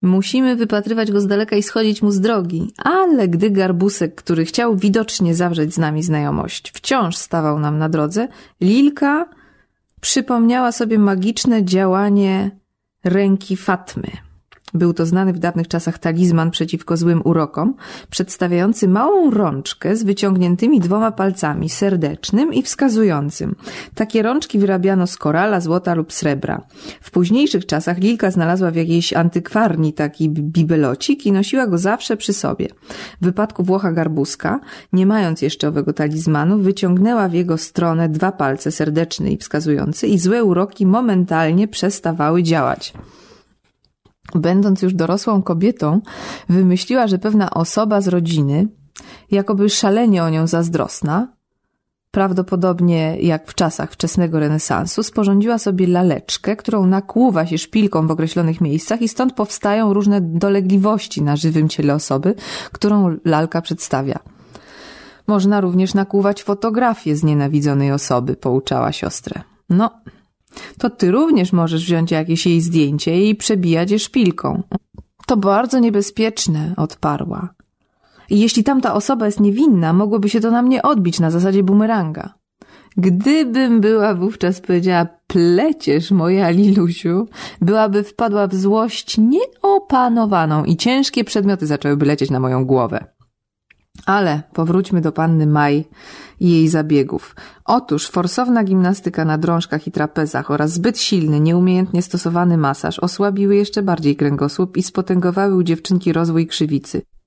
Musimy wypatrywać go z daleka i schodzić mu z drogi. Ale gdy Garbusek, który chciał widocznie zawrzeć z nami znajomość, wciąż stawał nam na drodze, Lilka przypomniała sobie magiczne działanie ręki Fatmy. Był to znany w dawnych czasach talizman przeciwko złym urokom, przedstawiający małą rączkę z wyciągniętymi 2 palcami, serdecznym i wskazującym. Takie rączki wyrabiano z korala, złota lub srebra. W późniejszych czasach Lilka znalazła w jakiejś antykwarni taki bibelocik i nosiła go zawsze przy sobie. W wypadku Włocha Garbuska, nie mając jeszcze owego talizmanu, wyciągnęła w jego stronę 2 palce, serdeczny i wskazujący, i złe uroki momentalnie przestawały działać. Będąc już dorosłą kobietą, wymyśliła, że pewna osoba z rodziny, jakoby szalenie o nią zazdrosna, prawdopodobnie jak w czasach wczesnego renesansu, sporządziła sobie laleczkę, którą nakłuwa się szpilką w określonych miejscach i stąd powstają różne dolegliwości na żywym ciele osoby, którą lalka przedstawia. Można również nakłuwać fotografię znienawidzonej osoby, pouczała siostrę. No, to ty również możesz wziąć jakieś jej zdjęcie i przebijać je szpilką. To bardzo niebezpieczne, odparła. I jeśli tamta osoba jest niewinna, mogłoby się to na mnie odbić na zasadzie bumeranga. Gdybym była wówczas powiedziała, pleciesz, moja Lilusiu, byłaby wpadła w złość nieopanowaną i ciężkie przedmioty zaczęłyby lecieć na moją głowę. Ale powróćmy do panny Maj i jej zabiegów. Otóż forsowna gimnastyka na drążkach i trapezach oraz zbyt silny, nieumiejętnie stosowany masaż osłabiły jeszcze bardziej kręgosłup i spotęgowały u dziewczynki rozwój krzywicy.